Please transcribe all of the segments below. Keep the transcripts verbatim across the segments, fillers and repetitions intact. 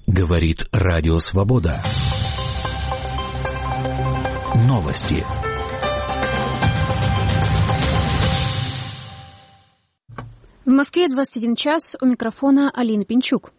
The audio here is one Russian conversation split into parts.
Говорит Радио Свобода. Новости. В Москве двадцать один час, у микрофона Алина Пинчук.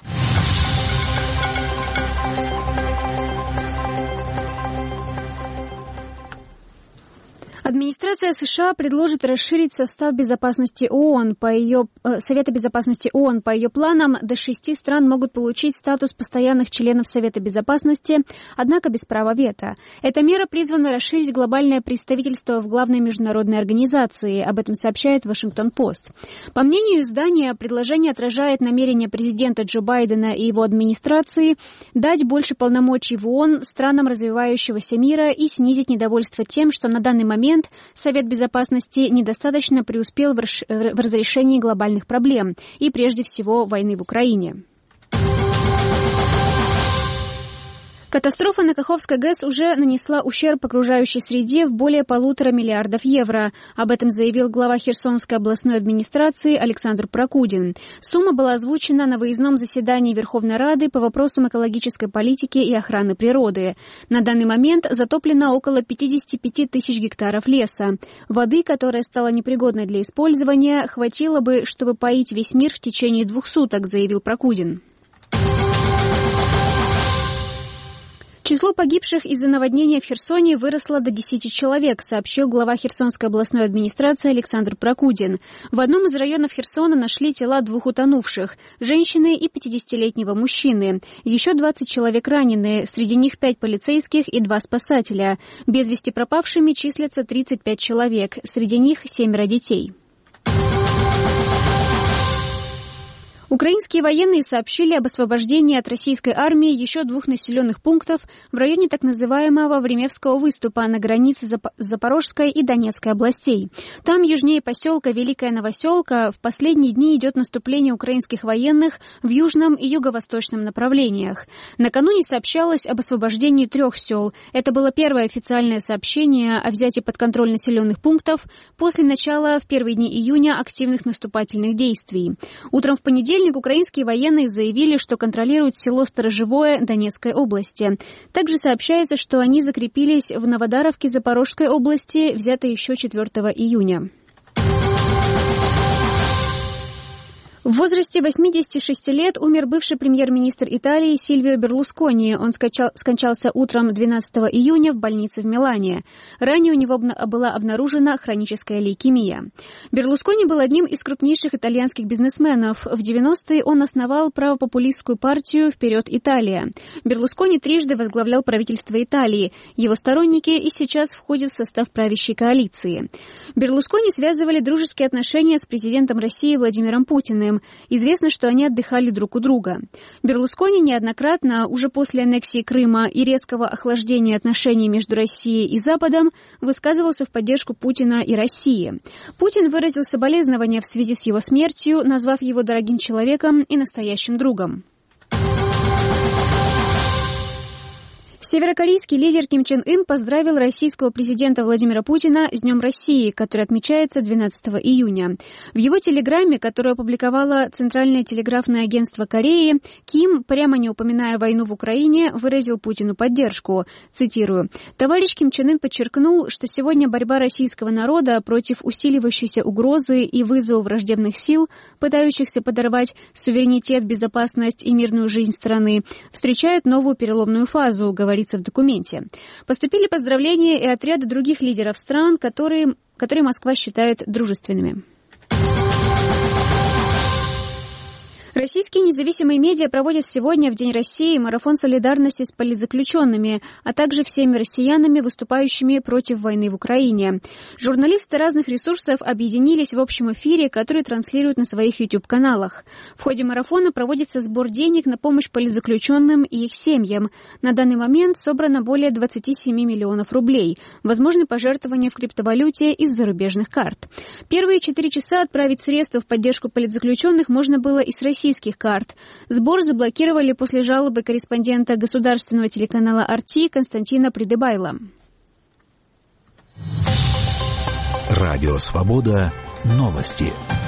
Администрация США предложит расширить состав безопасности ООН. По ее, э, Совета безопасности ООН по ее планам до шести стран могут получить статус постоянных членов Совета безопасности, однако без права вето. Эта мера призвана расширить глобальное представительство в главной международной организации. Об этом сообщает Вашингтон-Пост. По мнению издания, предложение отражает намерение президента Джо Байдена и его администрации дать больше полномочий в ООН странам развивающегося мира и снизить недовольство тем, что на данный момент Совет безопасности недостаточно преуспел в разрешении глобальных проблем и, прежде всего, войны в Украине. Катастрофа на Каховской ГЭС уже нанесла ущерб окружающей среде в более полутора миллиардов евро. Об этом заявил глава Херсонской областной администрации Александр Прокудин. Сумма была озвучена на выездном заседании Верховной Рады по вопросам экологической политики и охраны природы. На данный момент затоплено около пятьдесят пять тысяч гектаров леса. Воды, которая стала непригодной для использования, хватило бы, чтобы поить весь мир в течение двух суток, заявил Прокудин. Число погибших из-за наводнения в Херсоне выросло до десяти человек, сообщил глава Херсонской областной администрации Александр Прокудин. В одном из районов Херсона нашли тела двух утонувших – женщины и пятидесятилетнего мужчины. Еще двадцать человек ранены, среди них пять полицейских и два спасателя. Без вести пропавшими числятся тридцать пять человек, среди них семеро детей. Украинские военные сообщили об освобождении от российской армии еще двух населенных пунктов в районе так называемого Времевского выступа на границе Зап- Запорожской и Донецкой областей. Там, южнее поселка Великая Новоселка, в последние дни идет наступление украинских военных в южном и юго-восточном направлениях. Накануне сообщалось об освобождении трех сел. Это было первое официальное сообщение о взятии под контроль населенных пунктов после начала в первые дни июня активных наступательных действий. Утром в понедельник украинские военные заявили, что контролируют село Сторожевое Донецкой области. Также сообщается, что они закрепились в Новодаровке Запорожской области, взятой еще четвёртого июня. В возрасте восьмидесяти шести лет умер бывший премьер-министр Италии Сильвио Берлускони. Он скачал, скончался утром двенадцатого июня в больнице в Милане. Ранее у него была обнаружена хроническая лейкемия. Берлускони был одним из крупнейших итальянских бизнесменов. В девяностые он основал правопопулистскую партию «Вперед, Италия». Берлускони трижды возглавлял правительство Италии. Его сторонники и сейчас входят в состав правящей коалиции. Берлускони связывали дружеские отношения с президентом России Владимиром Путиным. Известно, что они отдыхали друг у друга. Берлускони неоднократно, уже после аннексии Крыма и резкого охлаждения отношений между Россией и Западом, высказывался в поддержку Путина и России. Путин выразил соболезнования в связи с его смертью, назвав его дорогим человеком и настоящим другом. Северокорейский лидер Ким Чен Ын поздравил российского президента Владимира Путина с Днем России, который отмечается двенадцатого июня. В его телеграмме, которую опубликовало Центральное телеграфное агентство Кореи, Ким, прямо не упоминая войну в Украине, выразил Путину поддержку. Цитирую. «Товарищ Ким Чен Ын подчеркнул, что сегодня борьба российского народа против усиливающейся угрозы и вызова враждебных сил, пытающихся подорвать суверенитет, безопасность и мирную жизнь страны, встречает новую переломную фазу», говорится в документе. Поступили поздравления и от ряда других лидеров стран, которые, которые Москва считает дружественными. Российские независимые медиа проводят сегодня, в День России, марафон солидарности с политзаключенными, а также всеми россиянами, выступающими против войны в Украине. Журналисты разных ресурсов объединились в общем эфире, который транслируют на своих YouTube-каналах. В ходе марафона проводится сбор денег на помощь политзаключенным и их семьям. На данный момент собрано более двадцати семи миллионов рублей. Возможны пожертвования в криптовалюте из зарубежных карт. Первые четыре часа отправить средства в поддержку политзаключенных можно было и с России. Российских карт. Сбор заблокировали после жалобы корреспондента государственного телеканала эр ти Константина Придыбайла. Радио Свобода. Новости.